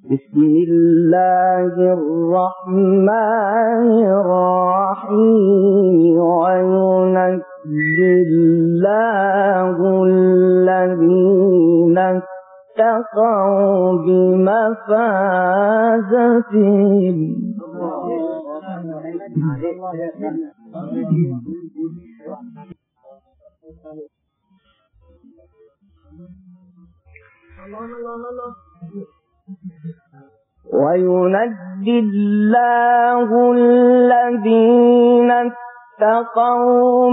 بسم الله الرحمن الرحيم وينجي الله الذين اتقوا بمفازتهم وينجي الله الذين اتقوا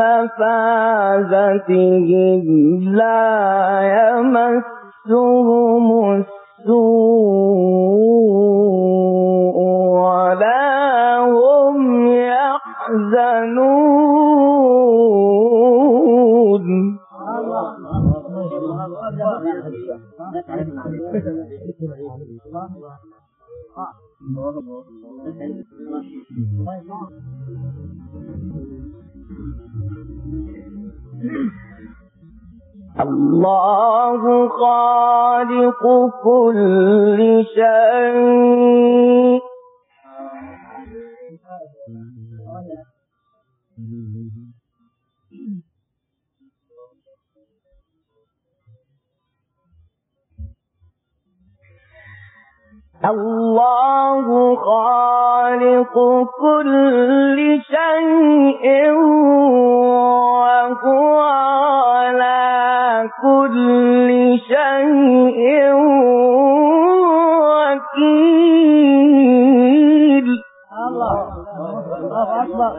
بمفازتهم لا يمسهم السوء ولا هم يحزنون. الله خالق كل شيء الله خالق كل شيء وهو على كل شيء وكيل. الله أكبر.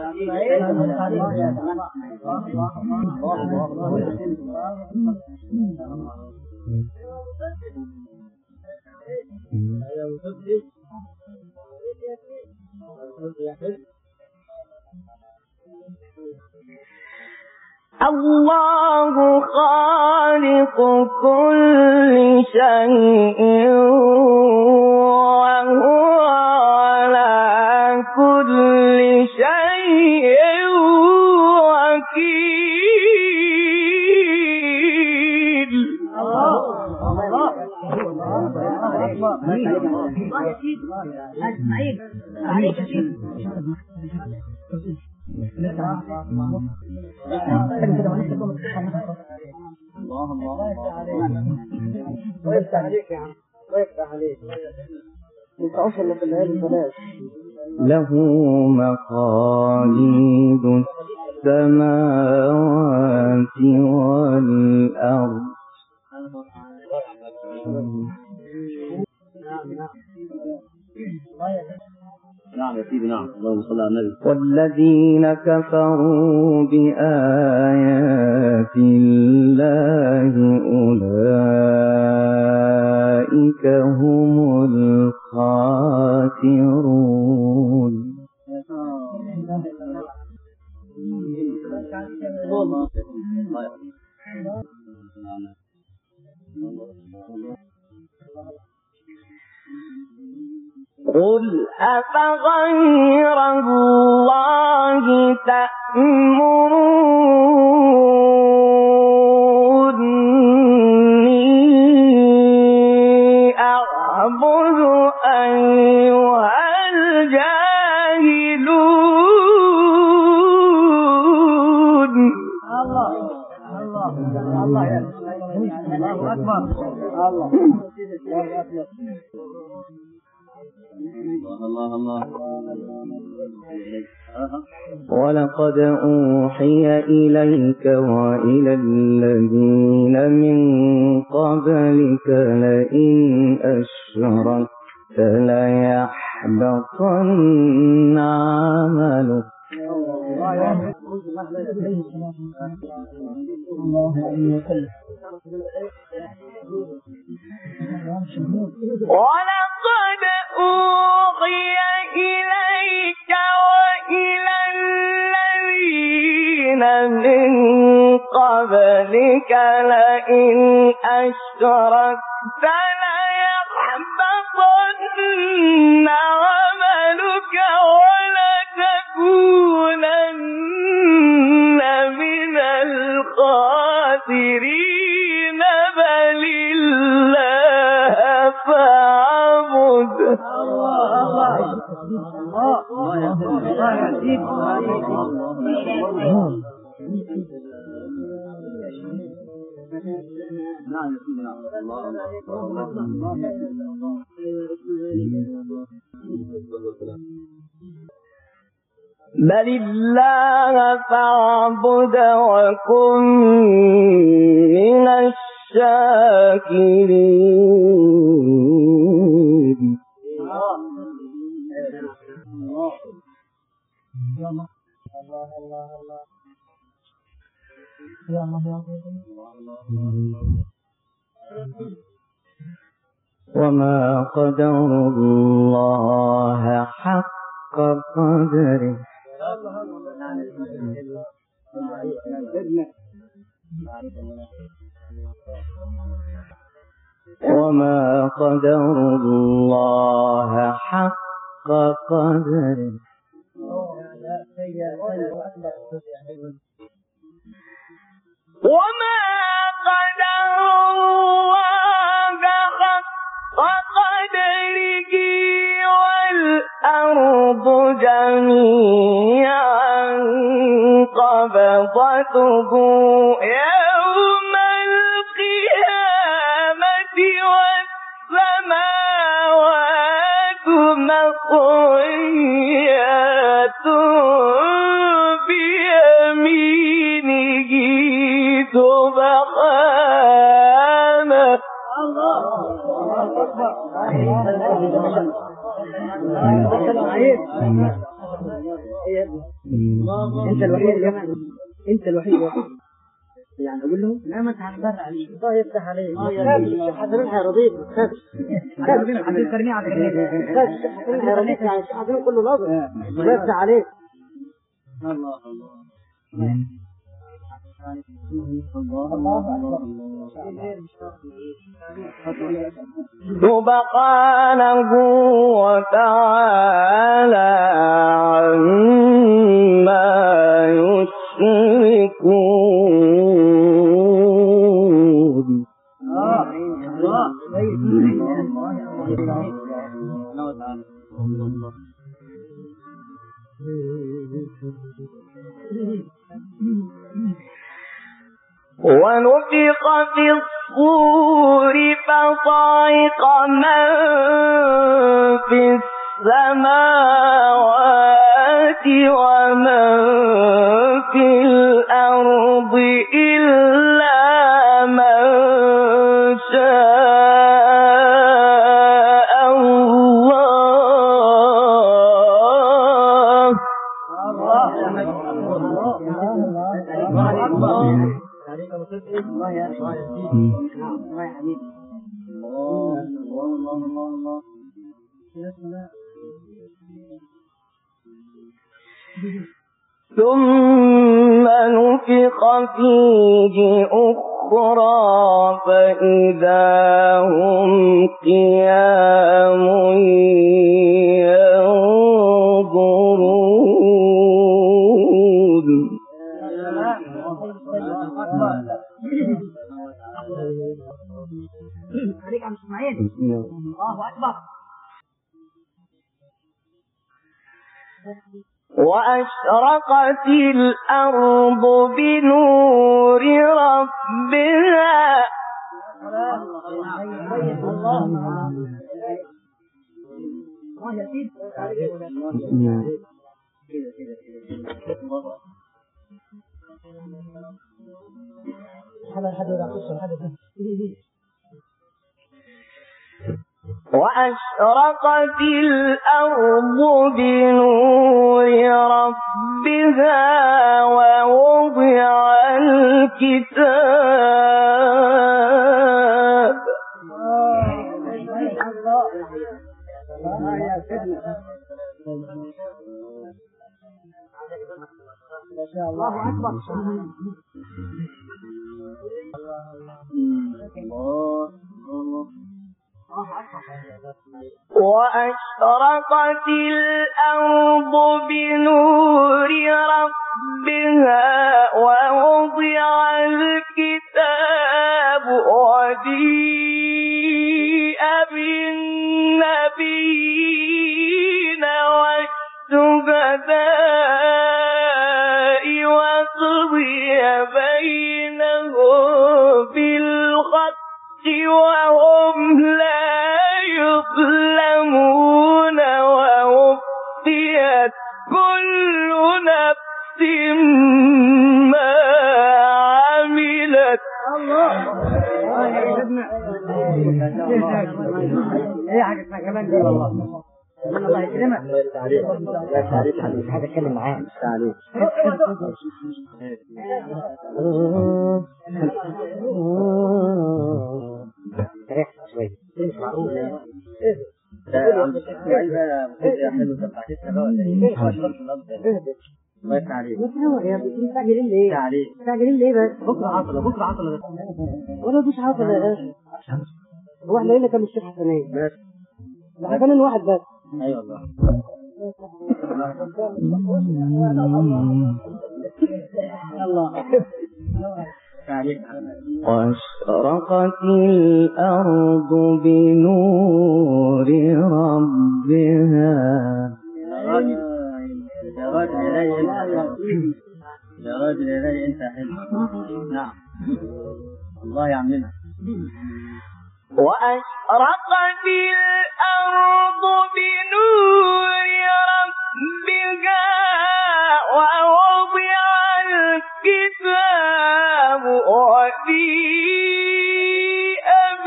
الله خالق كل شيء وهو على كل شيء وكيل. ويفتح عليك يا عم، ويفتح عليك. ينفعوش الا في الليالي البلاش. له مقاليد السماوات والأرض. نعم يا سيدي، نعم. اللهم صل على النبي. والذين كفروا بآيات الله أولئك هم الخاسرون. قل أفغير الله تأمروني أعبد أيها الجاهلون. الله أكبر. الله ولقد أوحي إليك وإلى الذين من قبلك لئن أشركت ليحبطن عملك. ولقد أوحي إليك وإلى الذين من قبلك لئن أشركت ليحبطن عملك ولتكونن من الخاسرين بل الله فاعبد بل الله فاعبد وكن من الشاكرين. وما قدر الله حق قدره وما قدر الله حق قدره وما قدر الله حق قدره والأرض جميعا قبضته يوم القيامة والسماوات مطويات بيمينه سبحانه. انت الوحيد يا جماعه، انت الوحيد يعني اقول لهم لا ما تعبر عليك الله يفتح عليك حاضرين هيرضيك حاضرين هتكرني على حاضرين هيرضيك يعني حاضرين كله نظر الله يفتح عليك. الله سبحانه وتعالى عما يشركون. ونفخ في الصور فصعق من في السماوات ومن في الأرض إلا من شاء الله. ثم نفخ فيه أخرى فإذا هم قيام ينظرون. عليك عم اسماعيل الله أكبر. وأشرقت الأرض بنور ربها وأشرقت الأرض بنور ربها ووضع الكتاب الله أكبر. وأشرقت الأرض بنور ربها ووضع الكتاب وجيء بالنبيين وهم لا يظلمون ووفيت كل نفس ما عملت. ايه حاجة اسمها كمان دي والله. الله يكرمك. هذا اتكلم معاه تعليق. ريح شوي مش معقول. الله يفتح عليك. يا مستعجلين ليه؟ مستعجلين ليه بس؟ بكره عطله بس. ولا مفيش عطله يا اخي. هو احنا قلنا كم الشيخ حسنين؟ بس. ده حسنين واحد بس. ايوه والله. واشرقت الأرض بنور ربها. يا راجل إلهي أنت حلو. نعم الله يعملنا. وأشرقت الأرض بنور ربها ووضع الكتاب وجيء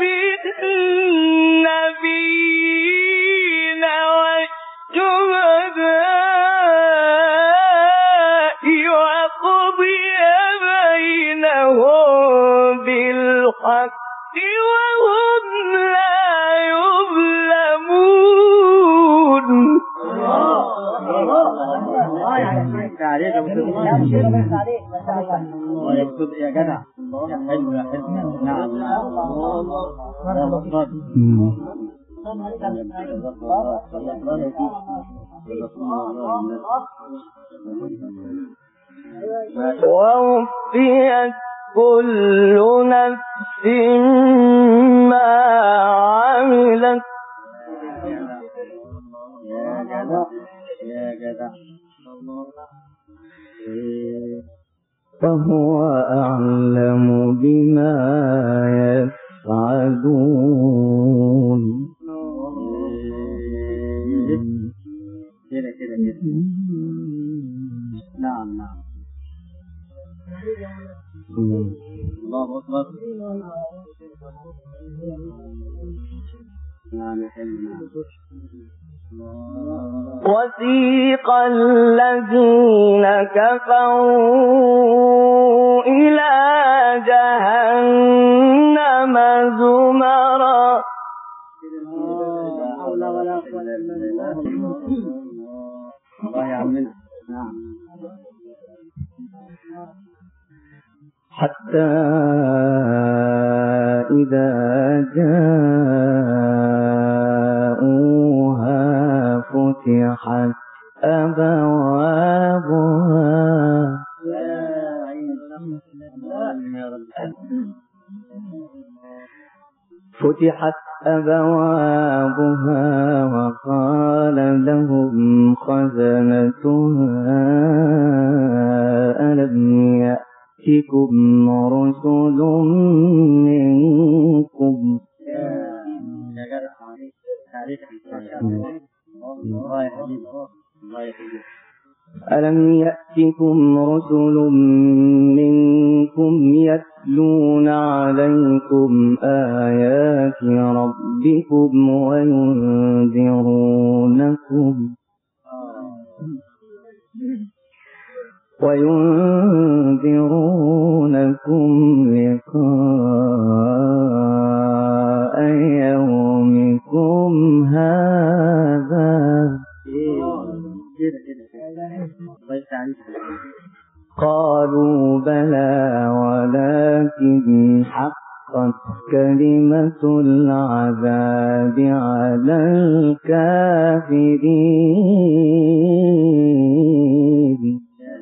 بالنبيين والشهداء وقضي بينهم بالحق وهم لا يظلمون. الله يكتب يا جدع يا حلو يا حلو. نعم ووفيت كل نفس ما عملت. يا جدع فهو أعلم بما يفعلون. كده نعم الله أكبر. نعم وسيق الذين كفروا إلى جهنم زمرا. الله يعملنا. نعم حتى إذا جاءوها فتحت أبوابها وقال لهم خزنتها ألم يأتكم رسل منكم يتلون عليكم آيات ربكم وينذرونكم لقاء يومكم هذا. قالوا بلى ولكن حقت كلمة العذاب على الكافرين.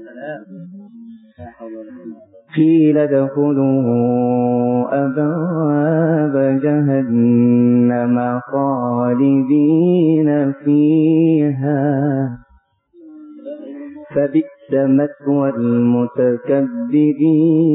قيل ادخلوا أبواب جهنم خالدين فيها فبئس مثوى المتكبرين.